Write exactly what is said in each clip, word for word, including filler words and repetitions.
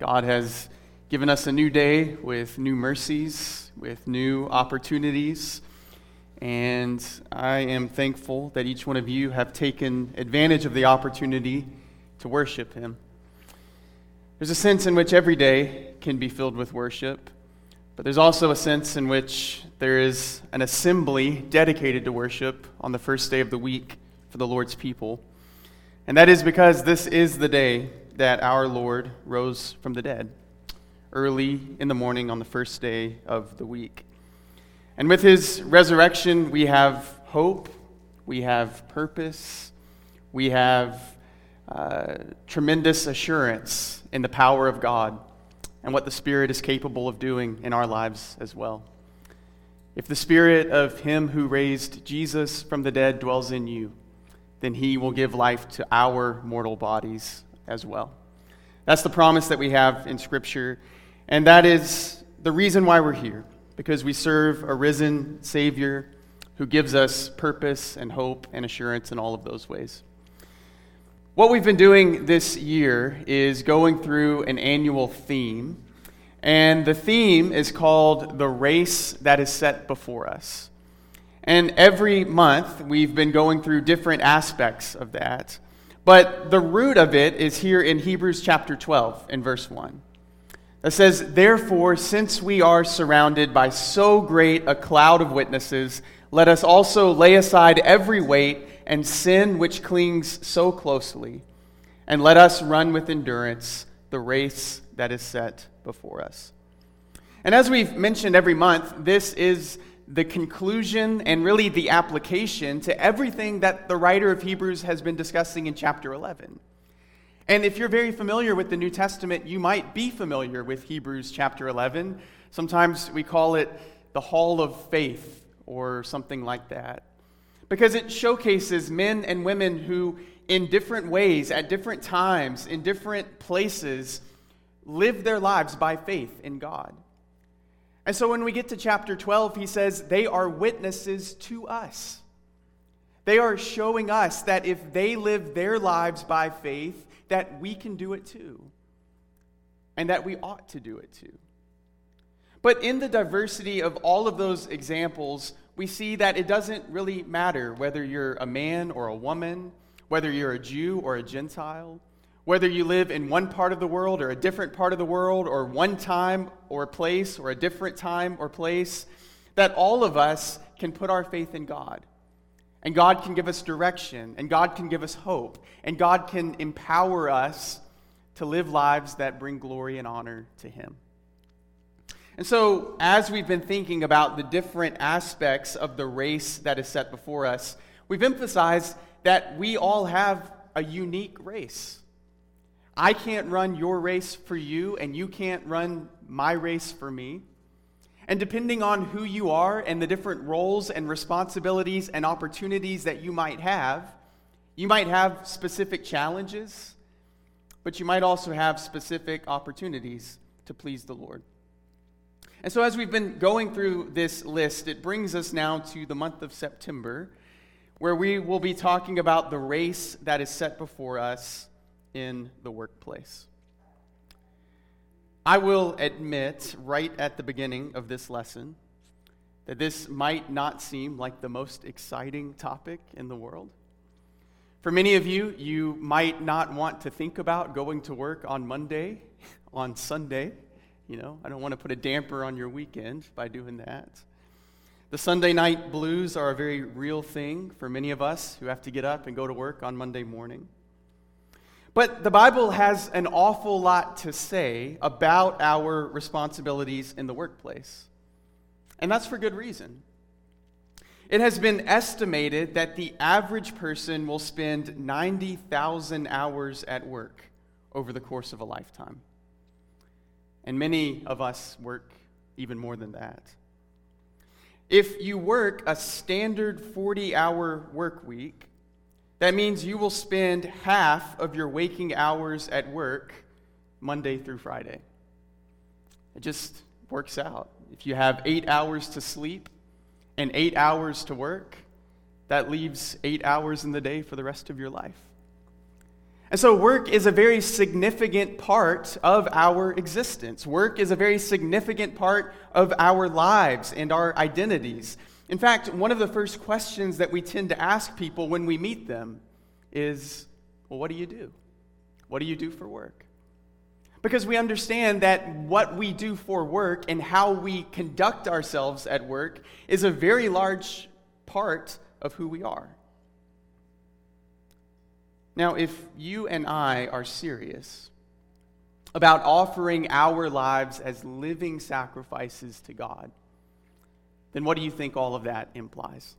God has given us a new day with new mercies, with new opportunities, and I am thankful that each one of you have taken advantage of the opportunity to worship Him. There's a sense in which every day can be filled with worship, but there's also a sense in which there is an assembly dedicated to worship on the first day of the week for the Lord's people. And that is because this is the day that our Lord rose from the dead, early in the morning on the first day of the week. And with His resurrection, we have hope, we have purpose, we have uh, tremendous assurance in the power of God and what the Spirit is capable of doing in our lives as well. If the Spirit of Him who raised Jesus from the dead dwells in you, then He will give life to our mortal bodies as well. That's the promise that we have in Scripture, and that is the reason why we're here, because we serve a risen Savior who gives us purpose and hope and assurance in all of those ways. What we've been doing this year is going through an annual theme, and the theme is called The Race That Is Set Before Us. And every month we've been going through different aspects of that. But the root of it is here in Hebrews chapter twelve in verse one. It says, "Therefore, since we are surrounded by so great a cloud of witnesses, let us also lay aside every weight and sin which clings so closely, and let us run with endurance the race that is set before us." And as we've mentioned every month, this is the conclusion and really the application to everything that the writer of Hebrews has been discussing in chapter eleven. And if you're very familiar with the New Testament, you might be familiar with Hebrews chapter eleven. Sometimes we call it the Hall of Faith or something like that, because it showcases men and women who, in different ways, at different times, in different places, live their lives by faith in God. And so when we get to chapter twelve, he says they are witnesses to us. They are showing us that if they live their lives by faith, that we can do it too, and that we ought to do it too. But in the diversity of all of those examples, we see that it doesn't really matter whether you're a man or a woman, whether you're a Jew or a Gentile, whether you live in one part of the world or a different part of the world, or one time or place or a different time or place, that all of us can put our faith in God. And God can give us direction, and God can give us hope, and God can empower us to live lives that bring glory and honor to Him. And so, as we've been thinking about the different aspects of the race that is set before us, we've emphasized that we all have a unique race. I can't run your race for you, and you can't run my race for me. And depending on who you are and the different roles and responsibilities and opportunities that you might have, you might have specific challenges, but you might also have specific opportunities to please the Lord. And so as we've been going through this list, it brings us now to the month of September, where we will be talking about the race that is set before us in the workplace. I will admit right at the beginning of this lesson that this might not seem like the most exciting topic in the world. For many of you, you might not want to think about going to work on Monday, on Sunday. You know, I don't want to put a damper on your weekend by doing that. The Sunday night blues are a very real thing for many of us who have to get up and go to work on Monday morning. But the Bible has an awful lot to say about our responsibilities in the workplace. And that's for good reason. It has been estimated that the average person will spend ninety thousand hours at work over the course of a lifetime. And many of us work even more than that. If you work a standard forty-hour work week, that means you will spend half of your waking hours at work Monday through Friday. It just works out. If you have eight hours to sleep and eight hours to work, that leaves eight hours in the day for the rest of your life. And so work is a very significant part of our existence. Work is a very significant part of our lives and our identities. In fact, one of the first questions that we tend to ask people when we meet them is, well, what do you do? What do you do for work? Because we understand that what we do for work and how we conduct ourselves at work is a very large part of who we are. Now, if you and I are serious about offering our lives as living sacrifices to God, then what do you think all of that implies?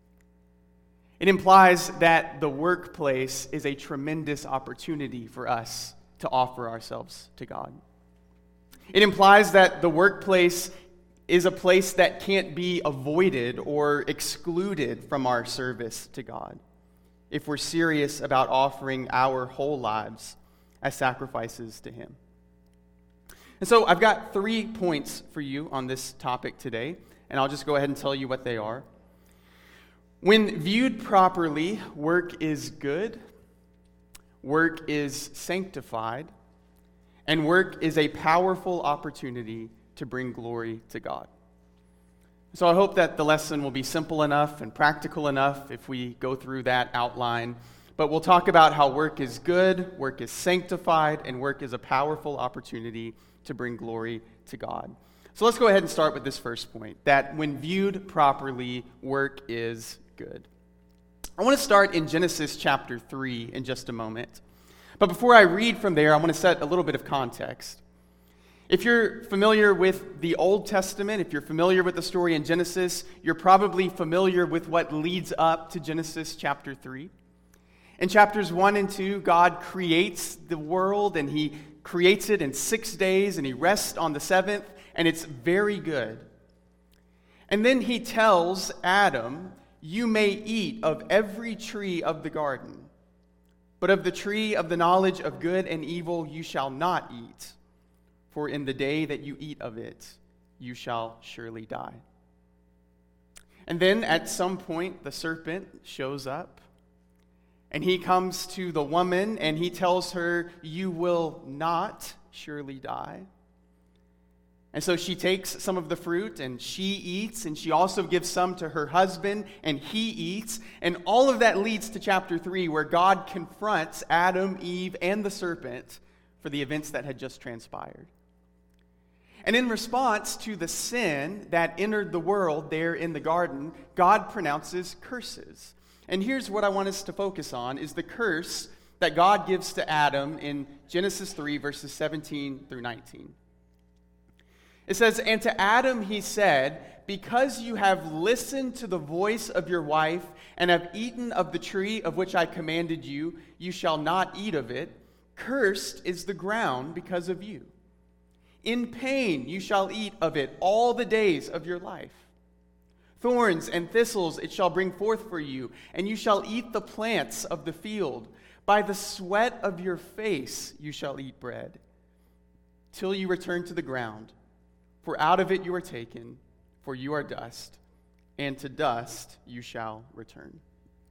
It implies that the workplace is a tremendous opportunity for us to offer ourselves to God. It implies that the workplace is a place that can't be avoided or excluded from our service to God, if we're serious about offering our whole lives as sacrifices to Him. And so I've got three points for you on this topic today, and I'll just go ahead and tell you what they are. When viewed properly, work is good, work is sanctified, and work is a powerful opportunity to bring glory to God. So I hope that the lesson will be simple enough and practical enough if we go through that outline. But we'll talk about how work is good, work is sanctified, and work is a powerful opportunity to bring glory to God. So let's go ahead and start with this first point, that when viewed properly, work is good. I want to start in Genesis chapter three in just a moment. But before I read from there, I want to set a little bit of context. If you're familiar with the Old Testament, if you're familiar with the story in Genesis, you're probably familiar with what leads up to Genesis chapter three. In chapters one and two, God creates the world, and He creates it in six days, and He rests on the seventh, and it's very good. And then He tells Adam, "You may eat of every tree of the garden, but of the tree of the knowledge of good and evil you shall not eat. For in the day that you eat of it, you shall surely die." And then at some point, the serpent shows up, and he comes to the woman, and he tells her, "You will not surely die." And so she takes some of the fruit, and she eats, and she also gives some to her husband, and he eats. And all of that leads to chapter three, where God confronts Adam, Eve, and the serpent for the events that had just transpired. And in response to the sin that entered the world there in the garden, God pronounces curses. And here's what I want us to focus on, is the curse that God gives to Adam in Genesis three, verses seventeen through nineteen. It says, "And to Adam he said, because you have listened to the voice of your wife and have eaten of the tree of which I commanded you, you shall not eat of it. Cursed is the ground because of you. In pain you shall eat of it all the days of your life. Thorns and thistles it shall bring forth for you, and you shall eat the plants of the field. By the sweat of your face you shall eat bread, till you return to the ground. For out of it you are taken, for you are dust, and to dust you shall return."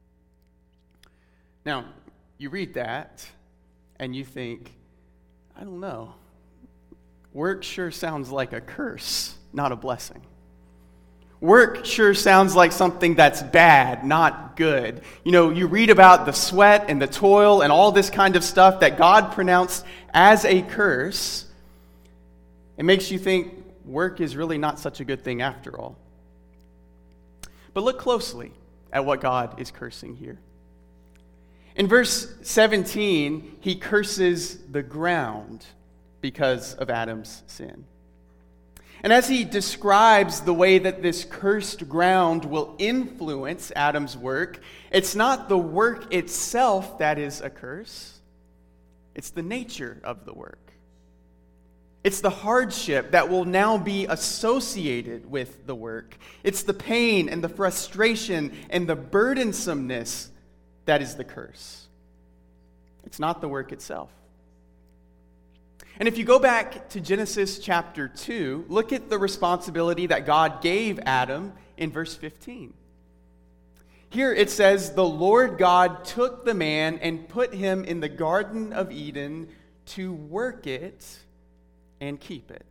Now, you read that, and you think, I don't know. Work sure sounds like a curse, not a blessing. Work sure sounds like something that's bad, not good. You know, you read about the sweat and the toil and all this kind of stuff that God pronounced as a curse. It makes you think work is really not such a good thing after all. But look closely at what God is cursing here. In verse seventeen, He curses the ground because of Adam's sin. And as He describes the way that this cursed ground will influence Adam's work, it's not the work itself that is a curse. It's the nature of the work. It's the hardship that will now be associated with the work. It's the pain and the frustration and the burdensomeness that is the curse. It's not the work itself. And if you go back to Genesis chapter two, look at the responsibility that God gave Adam in verse fifteen. Here it says, the Lord God took the man and put him in the Garden of Eden to work it and keep it.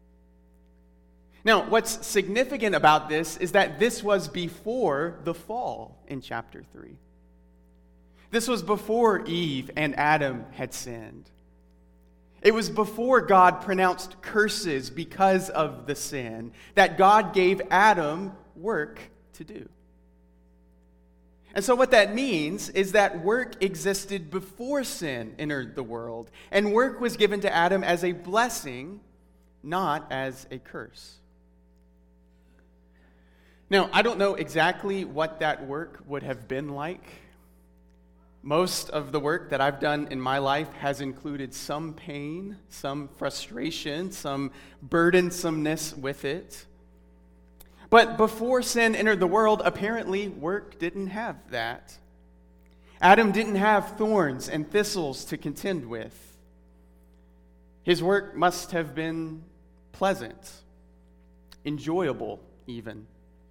Now, what's significant about this is that this was before the fall in chapter three. This was before Eve and Adam had sinned. It was before God pronounced curses because of the sin that God gave Adam work to do. And so what that means is that work existed before sin entered the world, and work was given to Adam as a blessing, not as a curse. Now, I don't know exactly what that work would have been like. Most of the work that I've done in my life has included some pain, some frustration, some burdensomeness with it. But before sin entered the world, apparently work didn't have that. Adam didn't have thorns and thistles to contend with. His work must have been pleasant, enjoyable even.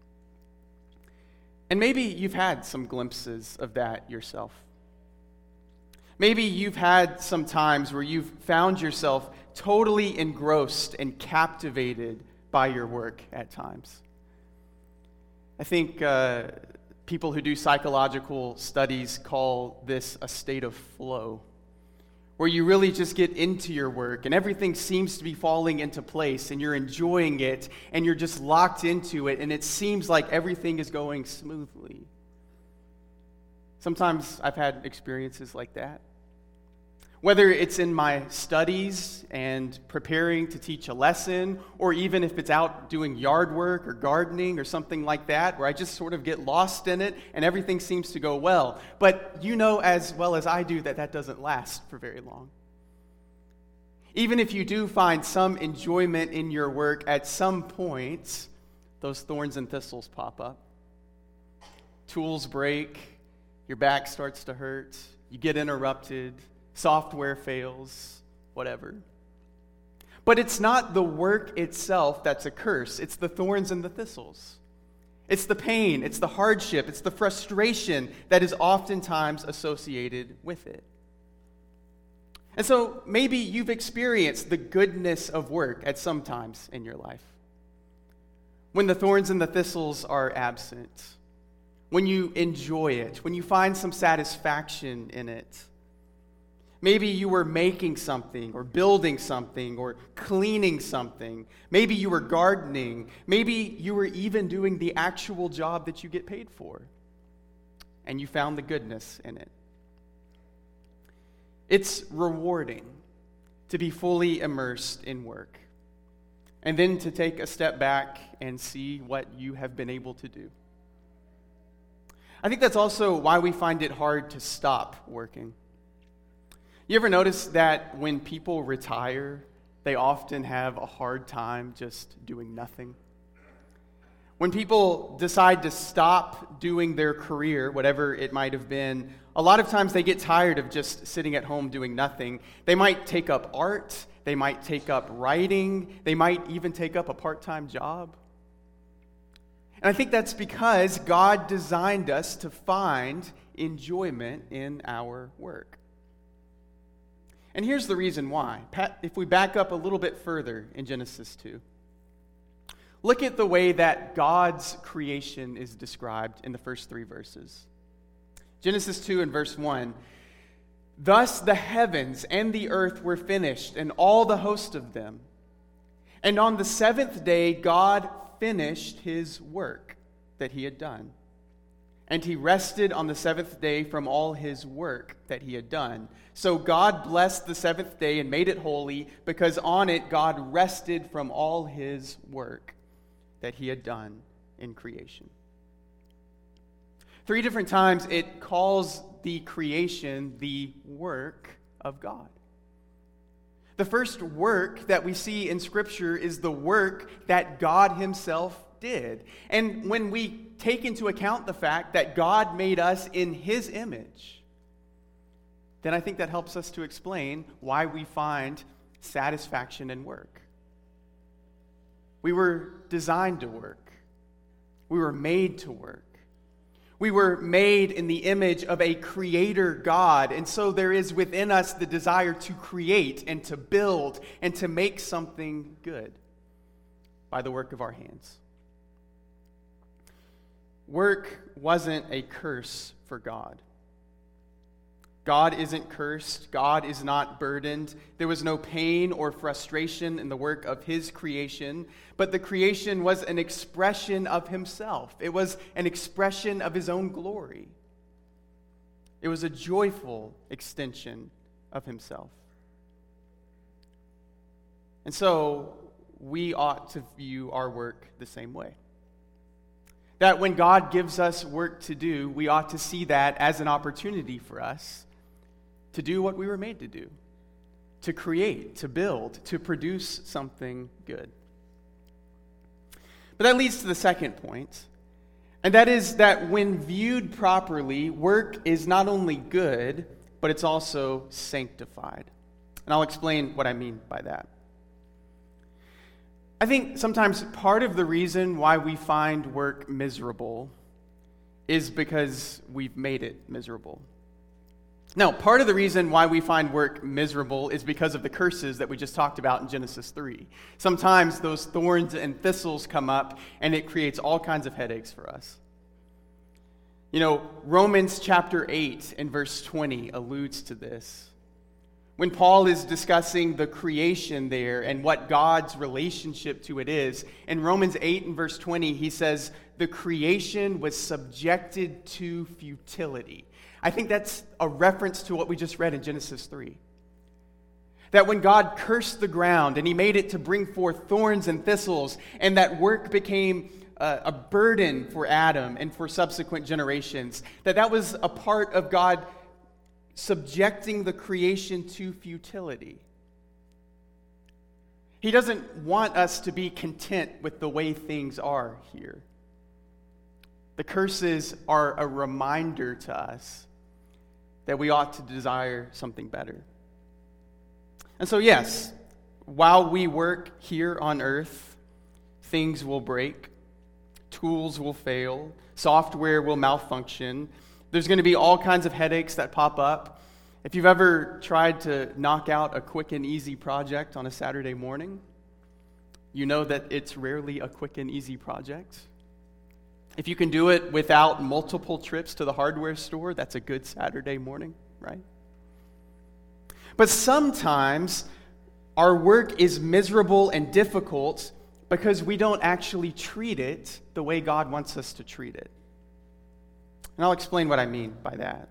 And maybe you've had some glimpses of that yourself. Maybe you've had some times where you've found yourself totally engrossed and captivated by your work at times. I think uh, people who do psychological studies call this a state of flow, where you really just get into your work and everything seems to be falling into place and you're enjoying it and you're just locked into it and it seems like everything is going smoothly. Sometimes I've had experiences like that. Whether it's in my studies and preparing to teach a lesson, or even if it's out doing yard work or gardening or something like that, where I just sort of get lost in it and everything seems to go well. But you know as well as I do that that doesn't last for very long. Even if you do find some enjoyment in your work, at some point, those thorns and thistles pop up. Tools break, your back starts to hurt, you get interrupted, software fails, whatever. But it's not the work itself that's a curse. It's the thorns and the thistles. It's the pain, it's the hardship, it's the frustration that is oftentimes associated with it. And so maybe you've experienced the goodness of work at some times in your life. When the thorns and the thistles are absent, when you enjoy it, when you find some satisfaction in it. Maybe you were making something or building something or cleaning something. Maybe you were gardening. Maybe you were even doing the actual job that you get paid for. And you found the goodness in it. It's rewarding to be fully immersed in work. And then to take a step back and see what you have been able to do. I think that's also why we find it hard to stop working. You ever notice that when people retire, they often have a hard time just doing nothing? When people decide to stop doing their career, whatever it might have been, a lot of times they get tired of just sitting at home doing nothing. They might take up art, they might take up writing, they might even take up a part-time job. And I think that's because God designed us to find enjoyment in our work. And here's the reason why. If we back up a little bit further in Genesis two, look at the way that God's creation is described in the first three verses. Genesis two and verse one, "Thus the heavens and the earth were finished, and all the host of them. And on the seventh day God finished his work that he had done. And he rested on the seventh day from all his work that he had done. So God blessed the seventh day and made it holy, because on it God rested from all his work that he had done in creation." Three different times it calls the creation the work of God. The first work that we see in Scripture is the work that God himself did. And when we take into account the fact that God made us in his image, then I think that helps us to explain why we find satisfaction in work. We were designed to work. We were made to work. We were made in the image of a creator God, and so there is within us the desire to create and to build and to make something good by the work of our hands. Work wasn't a curse for God. God isn't cursed. God is not burdened. There was no pain or frustration in the work of his creation, but the creation was an expression of himself. It was an expression of his own glory. It was a joyful extension of himself. And so we ought to view our work the same way. That when God gives us work to do, we ought to see that as an opportunity for us to do what we were made to do, to create, to build, to produce something good. But that leads to the second point, and that is that when viewed properly, work is not only good, but it's also sanctified. And I'll explain what I mean by that. I think sometimes part of the reason why we find work miserable is because we've made it miserable. Now, part of the reason why we find work miserable is because of the curses that we just talked about in Genesis three. Sometimes those thorns and thistles come up, and it creates all kinds of headaches for us. You know, Romans chapter eight and verse twenty alludes to this. When Paul is discussing the creation there and what God's relationship to it is, in Romans eight and verse twenty, he says, the creation was subjected to futility. I think that's a reference to what we just read in Genesis three. That when God cursed the ground and he made it to bring forth thorns and thistles, and that work became a, a burden for Adam and for subsequent generations, that that was a part of God subjecting the creation to futility. He doesn't want us to be content with the way things are here. The curses are a reminder to us that we ought to desire something better. And so, yes, while we work here on earth, things will break, tools will fail, software will malfunction. There's going to be all kinds of headaches that pop up. If you've ever tried to knock out a quick and easy project on a Saturday morning, you know that it's rarely a quick and easy project. If you can do it without multiple trips to the hardware store, that's a good Saturday morning, right? But sometimes our work is miserable and difficult because we don't actually treat it the way God wants us to treat it. And I'll explain what I mean by that.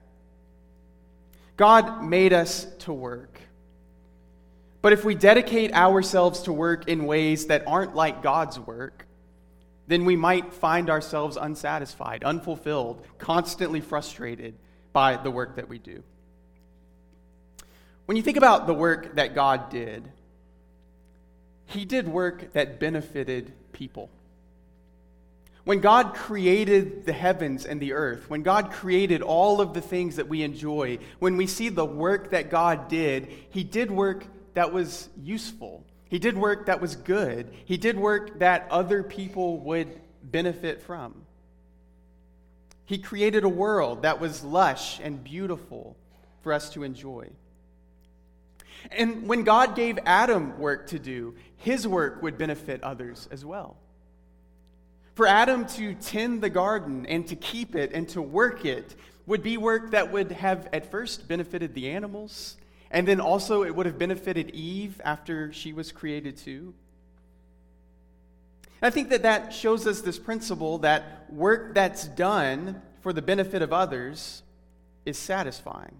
God made us to work. But if we dedicate ourselves to work in ways that aren't like God's work, then we might find ourselves unsatisfied, unfulfilled, constantly frustrated by the work that we do. When you think about the work that God did, he did work that benefited people. When God created the heavens and the earth, when God created all of the things that we enjoy, when we see the work that God did, he did work that was useful. He did work that was good. He did work that other people would benefit from. He created a world that was lush and beautiful for us to enjoy. And when God gave Adam work to do, his work would benefit others as well. For Adam to tend the garden and to keep it and to work it would be work that would have at first benefited the animals, and then also it would have benefited Eve after she was created too. And I think that that shows us this principle that work that's done for the benefit of others is satisfying.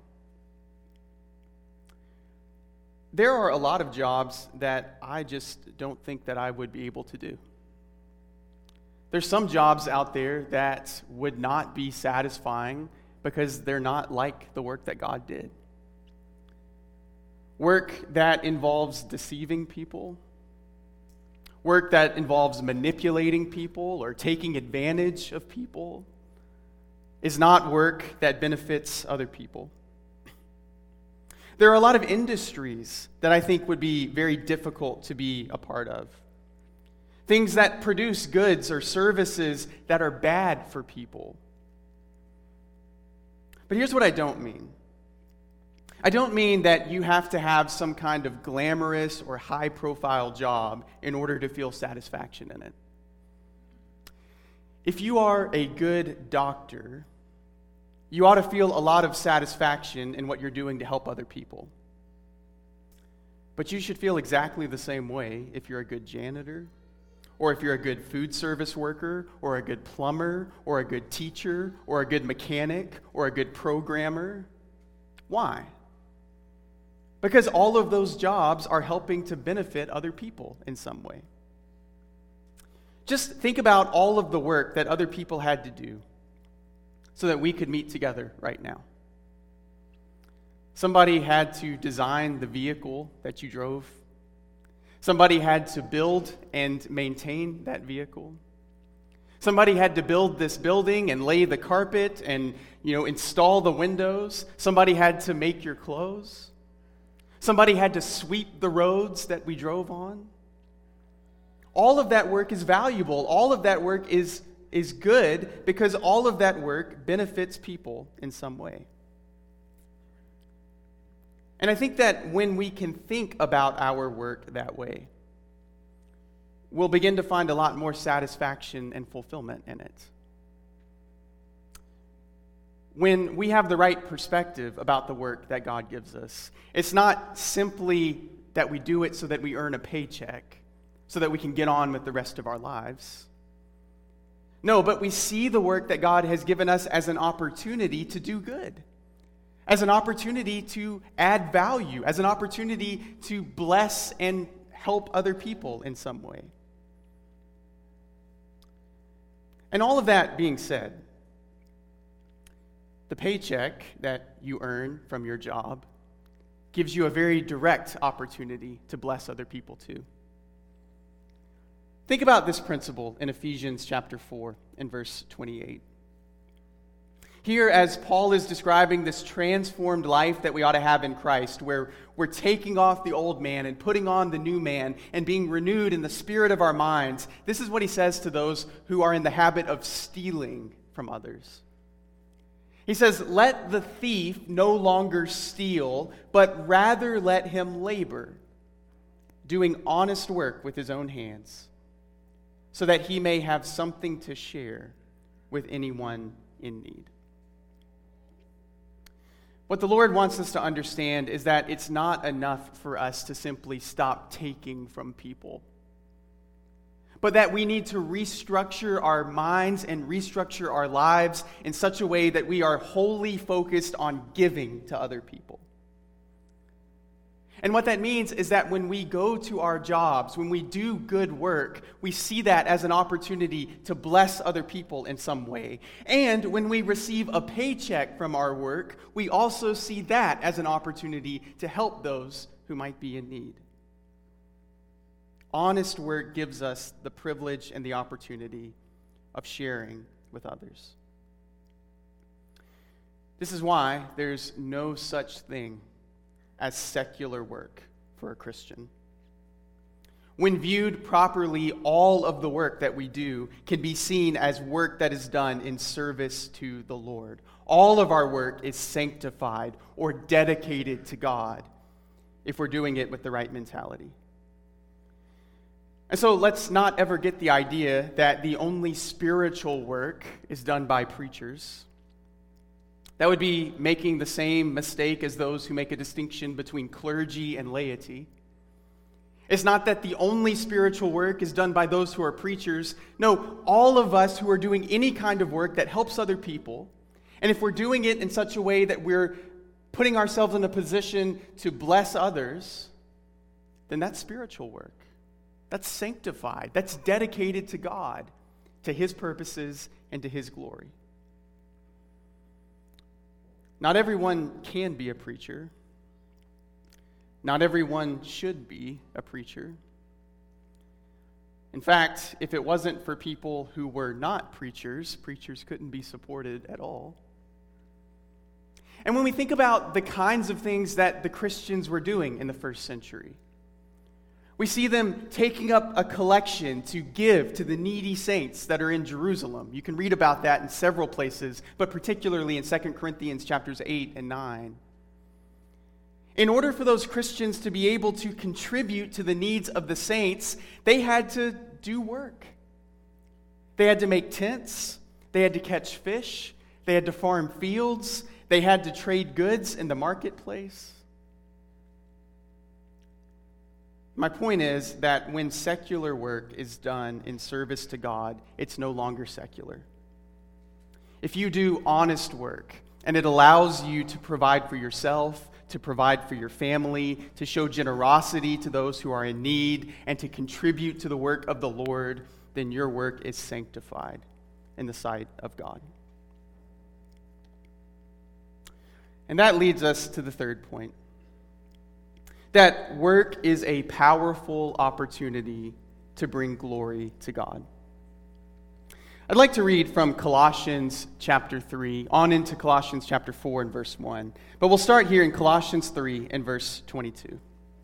There are a lot of jobs that I just don't think that I would be able to do. There's some jobs out there that would not be satisfying because they're not like the work that God did. Work that involves deceiving people. Work that involves manipulating people or taking advantage of people is not work that benefits other people. There are a lot of industries that I think would be very difficult to be a part of. Things that produce goods or services that are bad for people. But here's what I don't mean. I don't mean that you have to have some kind of glamorous or high-profile job in order to feel satisfaction in it. If you are a good doctor, you ought to feel a lot of satisfaction in what you're doing to help other people. But you should feel exactly the same way if you're a good janitor, or if you're a good food service worker, or a good plumber, or a good teacher, or a good mechanic, or a good programmer. Why? Because all of those jobs are helping to benefit other people in some way. Just think about all of the work that other people had to do so that we could meet together right now. Somebody had to design the vehicle that you drove. Somebody had to build and maintain that vehicle. Somebody had to build this building and lay the carpet and, you know, install the windows. Somebody had to make your clothes. Somebody had to sweep the roads that we drove on. All of that work is valuable. All of that work is, is good because all of that work benefits people in some way. And I think that when we can think about our work that way, we'll begin to find a lot more satisfaction and fulfillment in it. When we have the right perspective about the work that God gives us, it's not simply that we do it so that we earn a paycheck, so that we can get on with the rest of our lives. No, but we see the work that God has given us as an opportunity to do good, as an opportunity to add value, as an opportunity to bless and help other people in some way. And all of that being said, the paycheck that you earn from your job gives you a very direct opportunity to bless other people too. Think about this principle in Ephesians chapter four and verse twenty-eight. Here, as Paul is describing this transformed life that we ought to have in Christ, where we're taking off the old man and putting on the new man and being renewed in the spirit of our minds, this is what he says to those who are in the habit of stealing from others. He says, "Let the thief no longer steal, but rather let him labor, doing honest work with his own hands, so that he may have something to share with anyone in need." What the Lord wants us to understand is that it's not enough for us to simply stop taking from people, but that we need to restructure our minds and restructure our lives in such a way that we are wholly focused on giving to other people. And what that means is that when we go to our jobs, when we do good work, we see that as an opportunity to bless other people in some way. And when we receive a paycheck from our work, we also see that as an opportunity to help those who might be in need. Honest work gives us the privilege and the opportunity of sharing with others. This is why there's no such thing as secular work for a Christian. When viewed properly, all of the work that we do can be seen as work that is done in service to the Lord. All of our work is sanctified or dedicated to God if we're doing it with the right mentality. And so let's not ever get the idea that the only spiritual work is done by preachers. That would be making the same mistake as those who make a distinction between clergy and laity. It's not that the only spiritual work is done by those who are preachers. No, all of us who are doing any kind of work that helps other people, and if we're doing it in such a way that we're putting ourselves in a position to bless others, then that's spiritual work. That's sanctified. That's dedicated to God, to His purposes, and to His glory. Not everyone can be a preacher. Not everyone should be a preacher. In fact, if it wasn't for people who were not preachers, preachers couldn't be supported at all. And when we think about the kinds of things that the Christians were doing in the first century, We see them taking up a collection to give to the needy saints that are in Jerusalem. You can read about that in several places, but particularly in Second Corinthians chapters eight and nine. In order for those Christians to be able to contribute to the needs of the saints, they had to do work. They had to make tents, they had to catch fish, they had to farm fields, they had to trade goods in the marketplace. My point is that when secular work is done in service to God, it's no longer secular. If you do honest work, and it allows you to provide for yourself, to provide for your family, to show generosity to those who are in need, and to contribute to the work of the Lord, then your work is sanctified in the sight of God. And that leads us to the third point. That work is a powerful opportunity to bring glory to God. I'd like to read from Colossians chapter three on into Colossians chapter four and verse one. But we'll start here in Colossians three and verse twenty-two.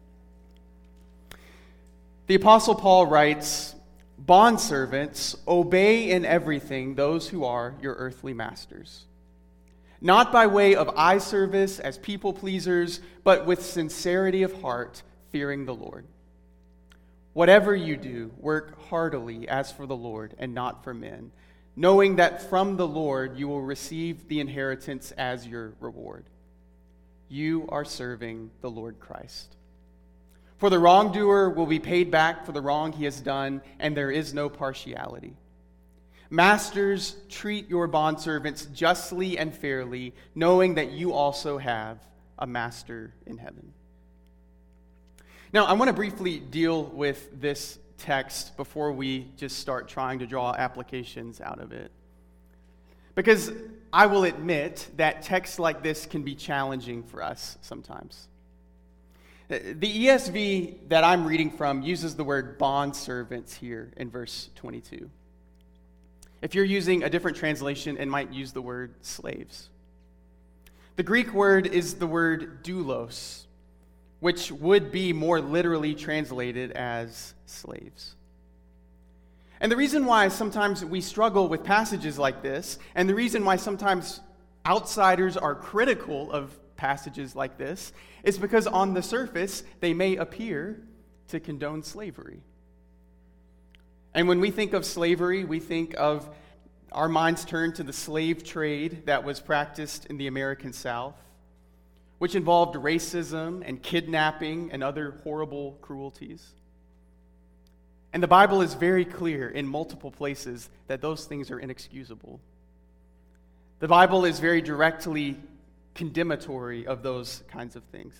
The Apostle Paul writes, "Bondservants, obey in everything those who are your earthly masters, not by way of eye service as people pleasers, but with sincerity of heart, fearing the Lord. Whatever you do, work heartily as for the Lord and not for men, knowing that from the Lord you will receive the inheritance as your reward. You are serving the Lord Christ. For the wrongdoer will be paid back for the wrong he has done, and there is no partiality. Masters, treat your bondservants justly and fairly, knowing that you also have a master in heaven." Now, I want to briefly deal with this text before we just start trying to draw applications out of it. Because I will admit that texts like this can be challenging for us sometimes. The E S V that I'm reading from uses the word bondservants here in verse twenty-two. If you're using a different translation, it might use the word slaves. The Greek word is the word doulos, which would be more literally translated as slaves. And the reason why sometimes we struggle with passages like this, and the reason why sometimes outsiders are critical of passages like this, is because on the surface, they may appear to condone slavery. And when we think of slavery, we think of, our minds turn to the slave trade that was practiced in the American South, which involved racism and kidnapping and other horrible cruelties. And the Bible is very clear in multiple places that those things are inexcusable. The Bible is very directly condemnatory of those kinds of things.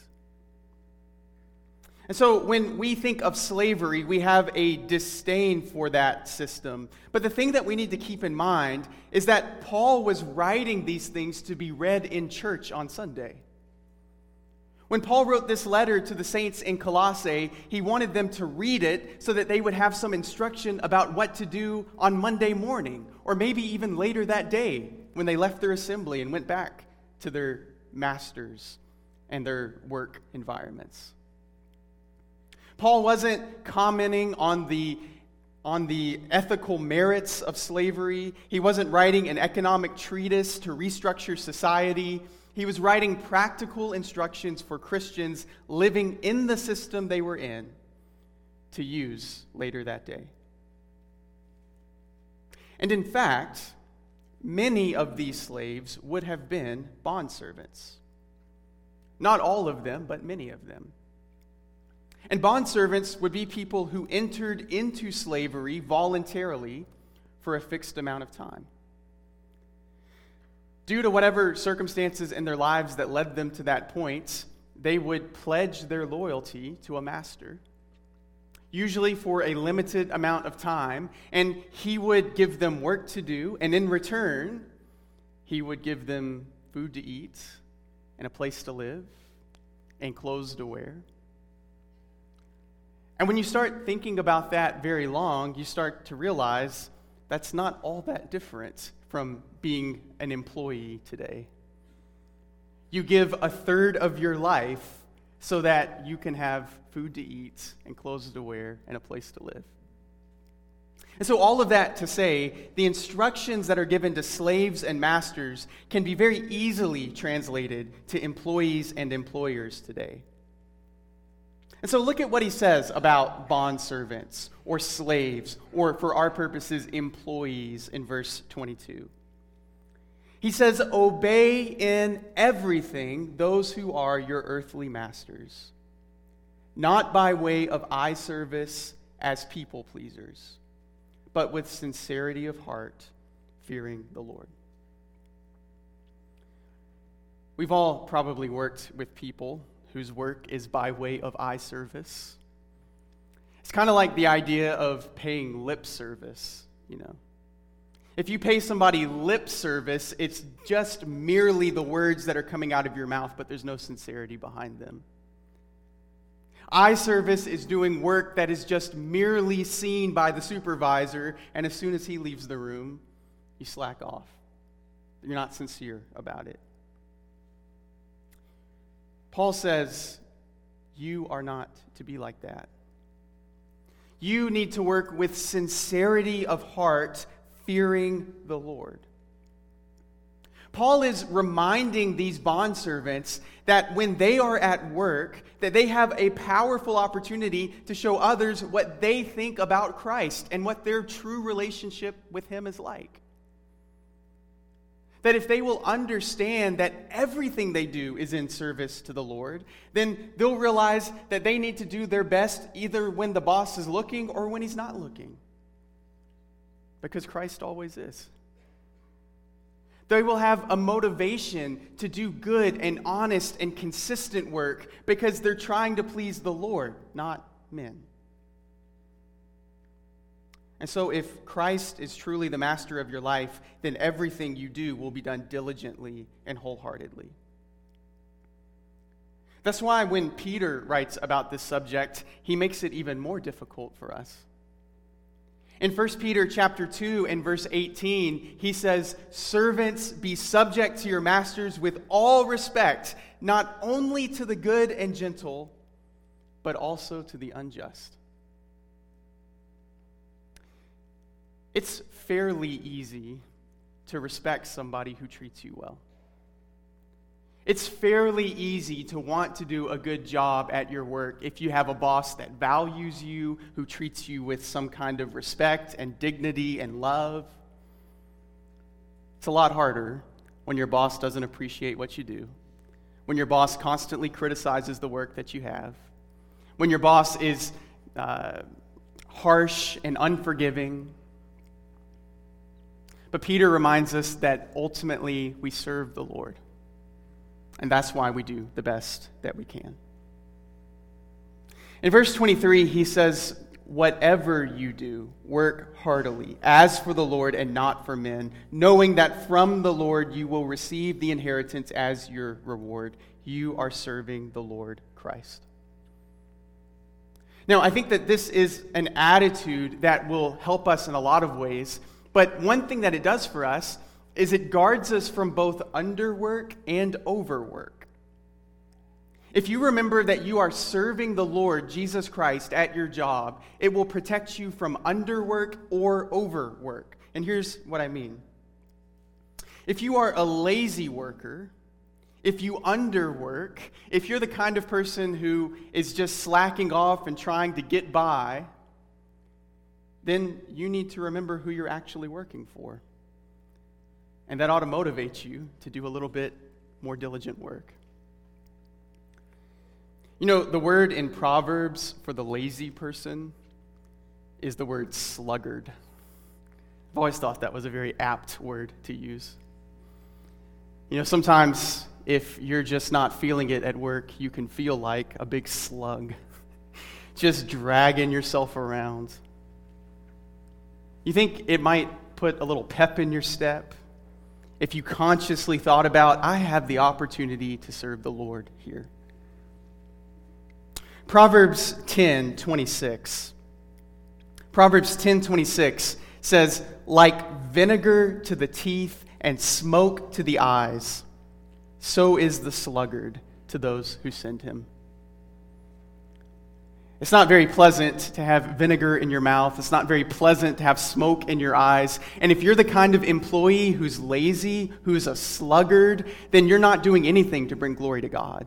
And so when we think of slavery, we have a disdain for that system. But the thing that we need to keep in mind is that Paul was writing these things to be read in church on Sunday. When Paul wrote this letter to the saints in Colossae, he wanted them to read it so that they would have some instruction about what to do on Monday morning, or maybe even later that day when they left their assembly and went back to their masters and their work environments. Paul wasn't commenting on the, on the ethical merits of slavery. He wasn't writing an economic treatise to restructure society. He was writing practical instructions for Christians living in the system they were in to use later that day. And in fact, many of these slaves would have been bondservants. Not all of them, but many of them. And bondservants would be people who entered into slavery voluntarily for a fixed amount of time. Due to whatever circumstances in their lives that led them to that point, they would pledge their loyalty to a master, usually for a limited amount of time, and he would give them work to do, and in return, he would give them food to eat, and a place to live, and clothes to wear. And when you start thinking about that very long, you start to realize that's not all that different from being an employee today. You give a third of your life so that you can have food to eat and clothes to wear and a place to live. And so all of that to say, the instructions that are given to slaves and masters can be very easily translated to employees and employers today. And so look at what he says about bondservants or slaves, or for our purposes, employees in verse twenty-two. He says, "Obey in everything those who are your earthly masters, not by way of eye service as people pleasers, but with sincerity of heart, fearing the Lord." We've all probably worked with people whose work is by way of eye service. It's kind of like the idea of paying lip service, you know. If you pay somebody lip service, it's just merely the words that are coming out of your mouth, but there's no sincerity behind them. Eye service is doing work that is just merely seen by the supervisor, and as soon as he leaves the room, you slack off. You're not sincere about it. Paul says, you are not to be like that. You need to work with sincerity of heart, fearing the Lord. Paul is reminding these bondservants that when they are at work, that they have a powerful opportunity to show others what they think about Christ and what their true relationship with Him is like. That if they will understand that everything they do is in service to the Lord, then they'll realize that they need to do their best either when the boss is looking or when he's not looking. Because Christ always is. They will have a motivation to do good and honest and consistent work because they're trying to please the Lord, not men. And so if Christ is truly the master of your life, then everything you do will be done diligently and wholeheartedly. That's why when Peter writes about this subject, he makes it even more difficult for us. In First Peter chapter two and verse eighteen, he says, "Servants, be subject to your masters with all respect, not only to the good and gentle, but also to the unjust." It's fairly easy to respect somebody who treats you well. It's fairly easy to want to do a good job at your work if you have a boss that values you, who treats you with some kind of respect and dignity and love. It's a lot harder when your boss doesn't appreciate what you do, when your boss constantly criticizes the work that you have, when your boss is uh, harsh and unforgiving. But Peter reminds us that ultimately we serve the Lord. And that's why we do the best that we can. In verse twenty-three, he says, "Whatever you do, work heartily, as for the Lord and not for men, knowing that from the Lord you will receive the inheritance as your reward. You are serving the Lord Christ." Now, I think that this is an attitude that will help us in a lot of ways. But one thing that it does for us is it guards us from both underwork and overwork. If you remember that you are serving the Lord Jesus Christ at your job, it will protect you from underwork or overwork. And here's what I mean. If you are a lazy worker, if you underwork, if you're the kind of person who is just slacking off and trying to get by, then you need to remember who you're actually working for. And that ought to motivate you to do a little bit more diligent work. You know, the word in Proverbs for the lazy person is the word sluggard. I've always thought that was a very apt word to use. You know, sometimes if you're just not feeling it at work, you can feel like a big slug, just dragging yourself around. You think it might put a little pep in your step if you consciously thought about, I have the opportunity to serve the Lord here. Proverbs ten twenty-six. Proverbs ten twenty-six says, "Like vinegar to the teeth and smoke to the eyes, so is the sluggard to those who send him." It's not very pleasant to have vinegar in your mouth. It's not very pleasant to have smoke in your eyes. And if you're the kind of employee who's lazy, who's a sluggard, then you're not doing anything to bring glory to God.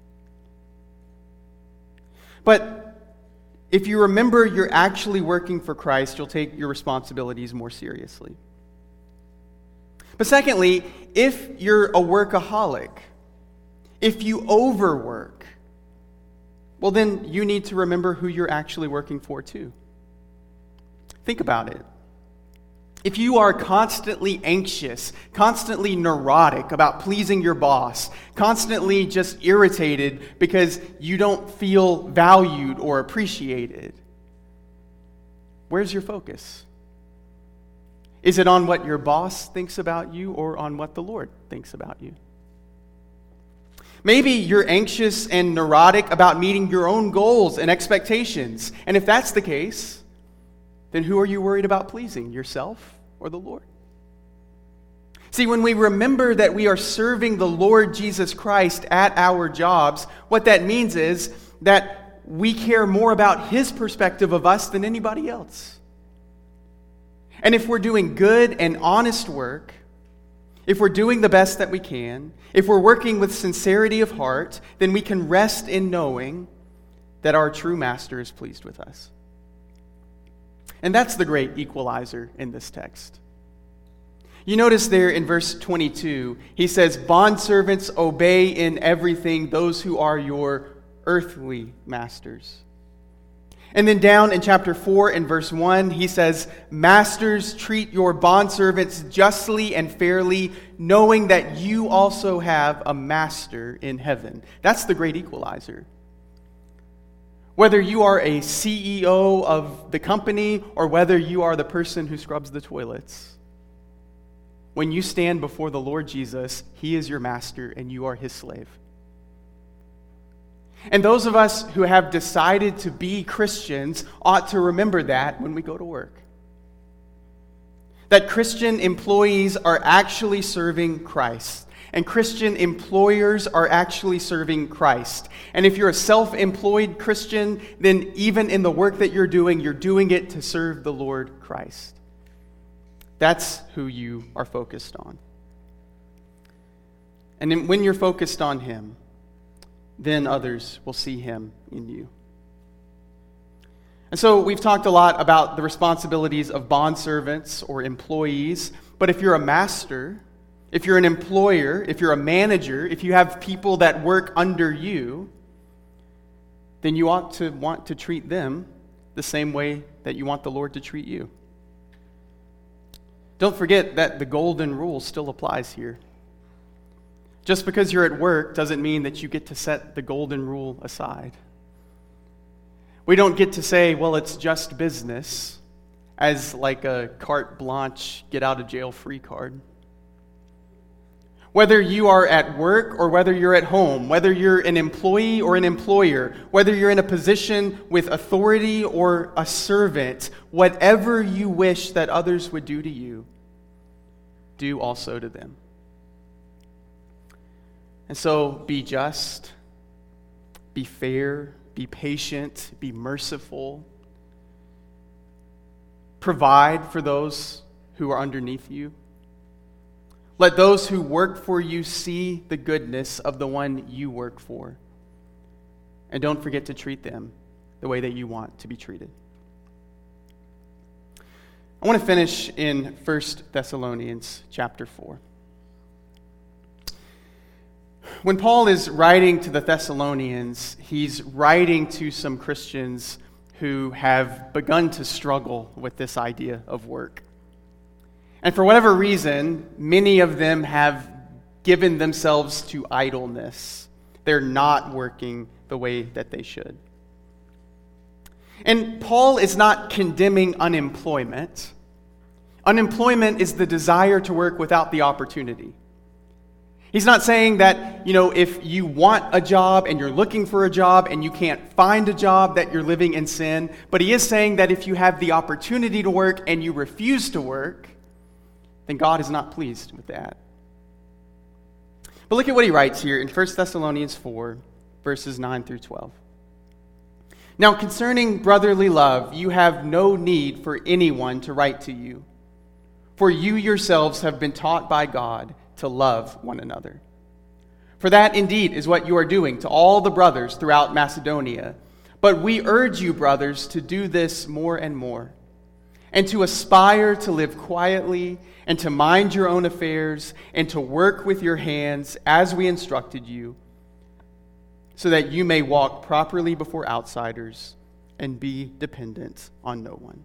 But if you remember you're actually working for Christ, you'll take your responsibilities more seriously. But secondly, if you're a workaholic, if you overwork, well, then you need to remember who you're actually working for too. Think about it. If you are constantly anxious, constantly neurotic about pleasing your boss, constantly just irritated because you don't feel valued or appreciated, where's your focus? Is it on what your boss thinks about you or on what the Lord thinks about you? Maybe you're anxious and neurotic about meeting your own goals and expectations. And if that's the case, then who are you worried about pleasing, yourself or the Lord? See, when we remember that we are serving the Lord Jesus Christ at our jobs, what that means is that we care more about His perspective of us than anybody else. And if we're doing good and honest work, if we're doing the best that we can, if we're working with sincerity of heart, then we can rest in knowing that our true master is pleased with us. And that's the great equalizer in this text. You notice there in verse twenty-two, he says, "Bondservants, obey in everything those who are your earthly masters." And then down in chapter four and verse one, he says, "Masters, treat your bondservants justly and fairly, knowing that you also have a master in heaven." That's the great equalizer. Whether you are a C E O of the company or whether you are the person who scrubs the toilets, when you stand before the Lord Jesus, He is your master and you are His slave. And those of us who have decided to be Christians ought to remember that when we go to work. That Christian employees are actually serving Christ, and Christian employers are actually serving Christ. And if you're a self-employed Christian, then even in the work that you're doing, you're doing it to serve the Lord Christ. That's who you are focused on. And then when you're focused on Him, then others will see Him in you. And so we've talked a lot about the responsibilities of bondservants or employees, but if you're a master, if you're an employer, if you're a manager, if you have people that work under you, then you ought to want to treat them the same way that you want the Lord to treat you. Don't forget that the golden rule still applies here. Just because you're at work doesn't mean that you get to set the golden rule aside. We don't get to say, well, it's just business, as like a carte blanche, get out of jail free card. Whether you are at work or whether you're at home, whether you're an employee or an employer, whether you're in a position with authority or a servant, whatever you wish that others would do to you, do also to them. And so be just, be fair, be patient, be merciful. Provide for those who are underneath you. Let those who work for you see the goodness of the one you work for. And don't forget to treat them the way that you want to be treated. I want to finish in First Thessalonians chapter four. When Paul is writing to the Thessalonians, he's writing to some Christians who have begun to struggle with this idea of work. And for whatever reason, many of them have given themselves to idleness. They're not working the way that they should. And Paul is not condemning unemployment. Unemployment is the desire to work without the opportunity. He's not saying that, you know, if you want a job and you're looking for a job and you can't find a job, that you're living in sin. But he is saying that if you have the opportunity to work and you refuse to work, then God is not pleased with that. But look at what he writes here in First Thessalonians four, verses nine through twelve. Now, concerning brotherly love, you have no need for anyone to write to you, for you yourselves have been taught by God to love one another. For that indeed is what you are doing to all the brothers throughout Macedonia. But we urge you, brothers, to do this more and more, and to aspire to live quietly, and to mind your own affairs, and to work with your hands as we instructed you, so that you may walk properly before outsiders and be dependent on no one.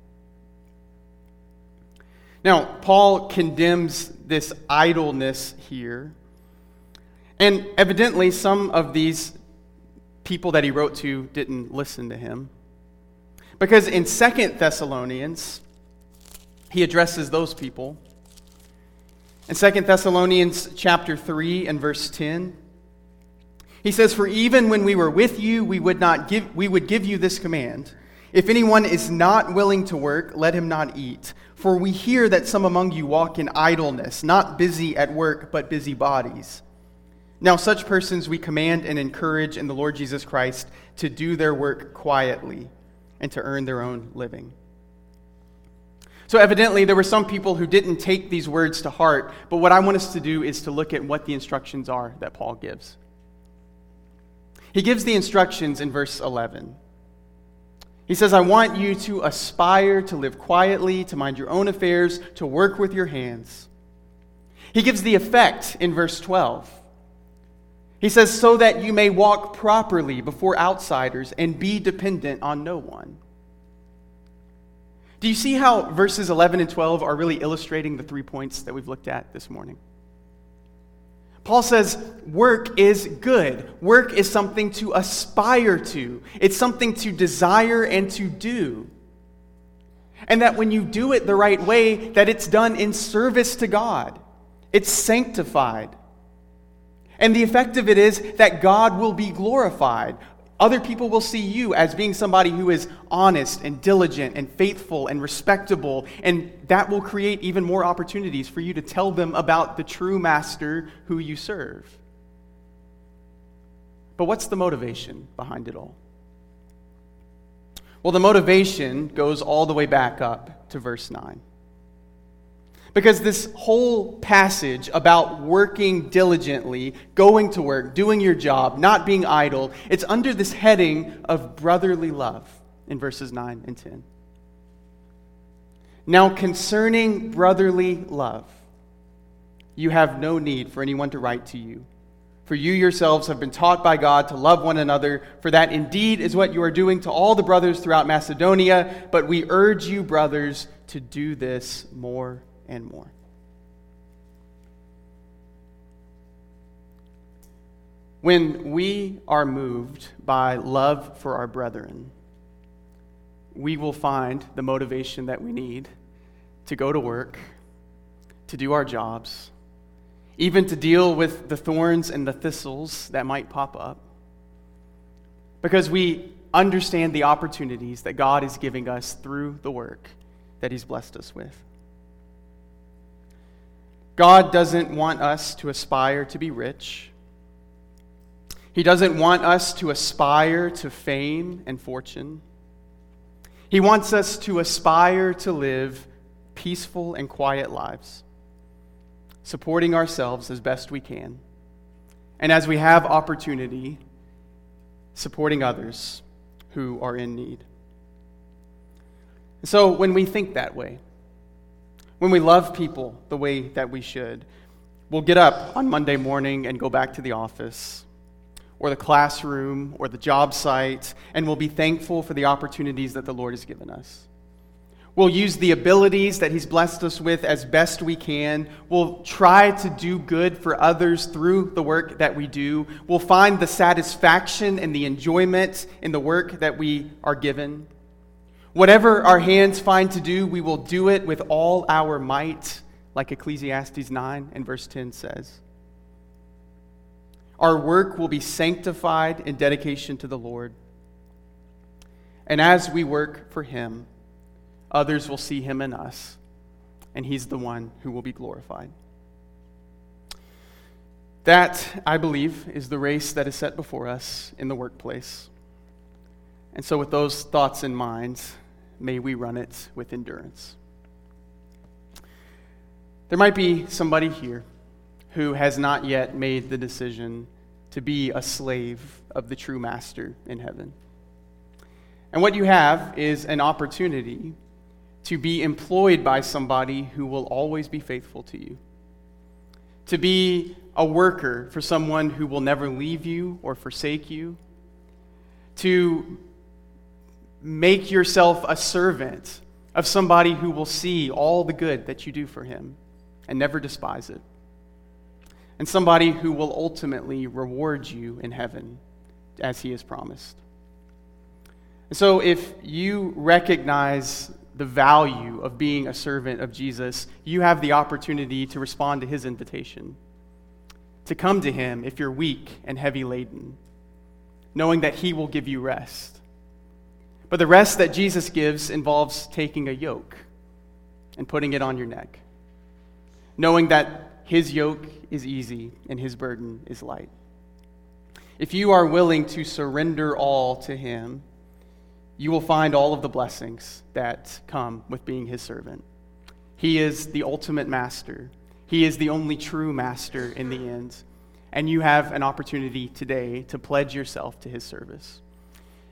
Now, Paul condemns this idleness here. And evidently, some of these people that he wrote to didn't listen to him. Because in Second Thessalonians, he addresses those people. In Second Thessalonians chapter three and verse ten, he says, "For even when we were with you, we would not give we would give you this command. If anyone is not willing to work, let him not eat. For we hear that some among you walk in idleness, not busy at work, but busy bodies. Now such persons we command and encourage in the Lord Jesus Christ to do their work quietly and to earn their own living." So evidently there were some people who didn't take these words to heart, but what I want us to do is to look at what the instructions are that Paul gives. He gives the instructions in verse eleven. He says, "I want you to aspire to live quietly, to mind your own affairs, to work with your hands." He gives the effect in verse twelve. He says, "So that you may walk properly before outsiders and be dependent on no one." Do you see how verses eleven and twelve are really illustrating the three points that we've looked at this morning? Paul says work is good. Work is something to aspire to. It's something to desire and to do. And that when you do it the right way, that it's done in service to God. It's sanctified. And the effect of it is that God will be glorified. Other people will see you as being somebody who is honest and diligent and faithful and respectable, and that will create even more opportunities for you to tell them about the true master who you serve. But what's the motivation behind it all? Well, the motivation goes all the way back up to verse nine. Because this whole passage about working diligently, going to work, doing your job, not being idle, it's under this heading of brotherly love in verses nine and ten. Now, concerning brotherly love, you have no need for anyone to write to you, for you yourselves have been taught by God to love one another, for that indeed is what you are doing to all the brothers throughout Macedonia, but we urge you, brothers, to do this more and more. When we are moved by love for our brethren, we will find the motivation that we need to go to work, to do our jobs, even to deal with the thorns and the thistles that might pop up, because we understand the opportunities that God is giving us through the work that He's blessed us with. God doesn't want us to aspire to be rich. He doesn't want us to aspire to fame and fortune. He wants us to aspire to live peaceful and quiet lives, supporting ourselves as best we can, and as we have opportunity, supporting others who are in need. So when we think that way, when we love people the way that we should, we'll get up on Monday morning and go back to the office or the classroom or the job site, and we'll be thankful for the opportunities that the Lord has given us. We'll use the abilities that He's blessed us with as best we can. We'll try to do good for others through the work that we do. We'll find the satisfaction and the enjoyment in the work that we are given. Whatever our hands find to do, we will do it with all our might, like Ecclesiastes nine and verse ten says. Our work will be sanctified in dedication to the Lord. And as we work for Him, others will see Him in us, and He's the one who will be glorified. That, I believe, is the race that is set before us in the workplace. And so with those thoughts in mind, may we run it with endurance. There might be somebody here who has not yet made the decision to be a slave of the true master in heaven. And what you have is an opportunity to be employed by somebody who will always be faithful to you. To be a worker for someone who will never leave you or forsake you. To make yourself a servant of somebody who will see all the good that you do for him and never despise it. And somebody who will ultimately reward you in heaven as he has promised. And so if you recognize the value of being a servant of Jesus, you have the opportunity to respond to his invitation, to come to him if you're weak and heavy laden, knowing that he will give you rest. But the rest that Jesus gives involves taking a yoke and putting it on your neck, knowing that his yoke is easy and his burden is light. If you are willing to surrender all to him, you will find all of the blessings that come with being his servant. He is the ultimate master. He is the only true master in the end. And you have an opportunity today to pledge yourself to his service.